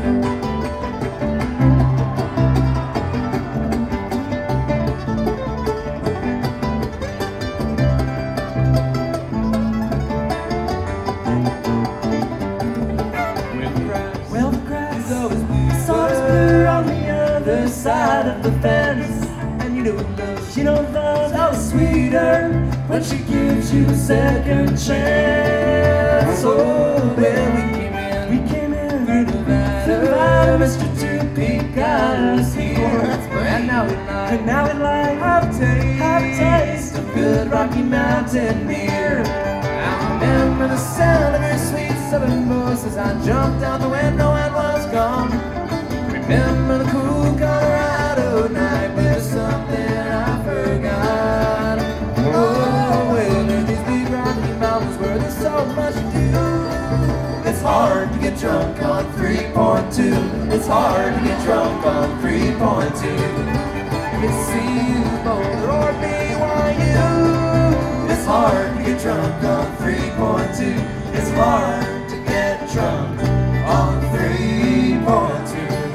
Side of the fence, and you know love's always sweeter when she gives you a second chance. Oh, well, we came in through the ladder, Mr. Two-Peak got us here, and now we like have a taste of good Rocky Mountain beer. I remember the sound of her sweet southern voice as I jumped out the window and was gone. Remember the cool Colorado night, but there's something I forgot. Oh, well, in these big Rocky Mountains where there's so much to do, it's hard to get drunk on 3.2. It's hard to get drunk on 3.2. It's CU, Boulder, or BYU. It's hard to get drunk on 3.2. It's hard to get drunk on 3.2.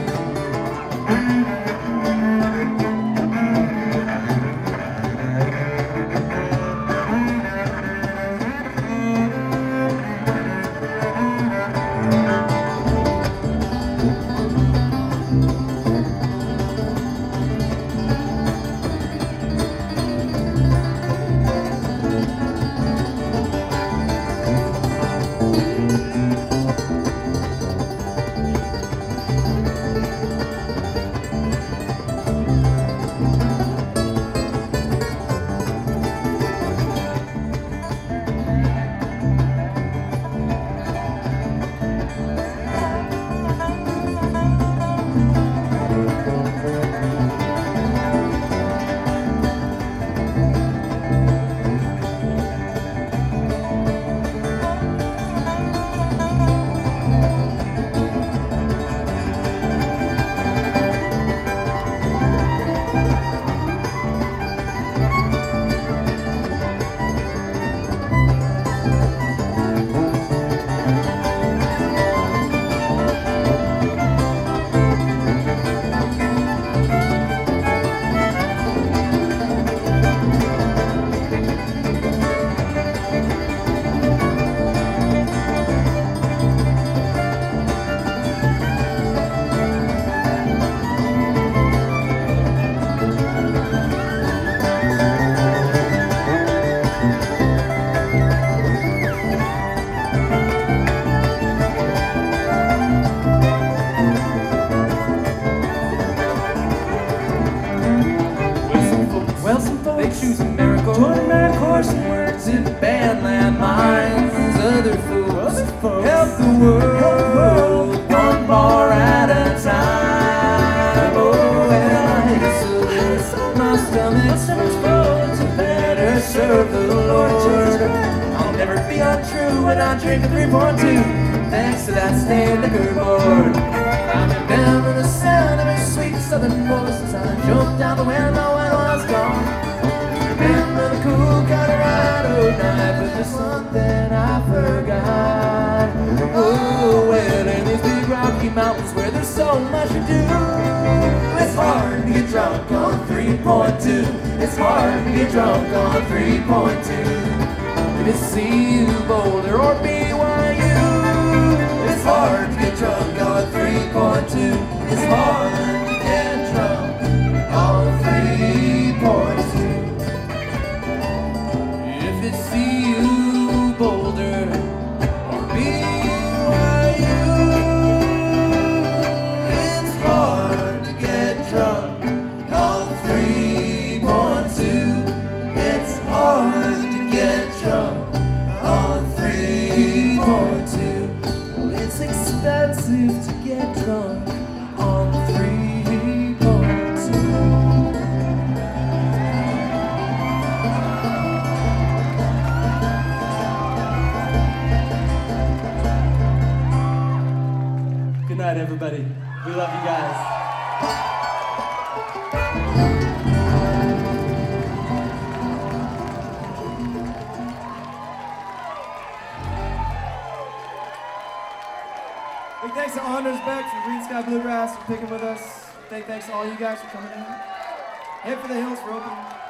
Help the world, one bar at a time. Oh, well, I hate so my stomach's full. To better serve the Lord. I'll never be untrue when I drink a 3.2. Thanks to that state liquor board. I remember the sound of her sweet southern voice as I jumped out the window and was gone. Remember the cool Colorado night, but there's something I forgot. Oh, well, in these big Rocky Mountains where there's so much to do, it's hard to get drunk on 3.2. It's hard to get drunk on 3.2. If it's CU, Boulder, or BYU, it's hard to get drunk on 3.2. It's hard to get drunk on 3.2. If it's CU, Boulder, or BYU, it's hard to get drunk on 3.2. It's hard to get drunk on 3.2. Well, it's expensive to get drunk on 3.2. Good night, everybody. We love you guys. Big thanks to Anders Beck from Green Sky Bluegrass for picking with us. Big thanks to all you guys for coming in. Head for the Hills for opening.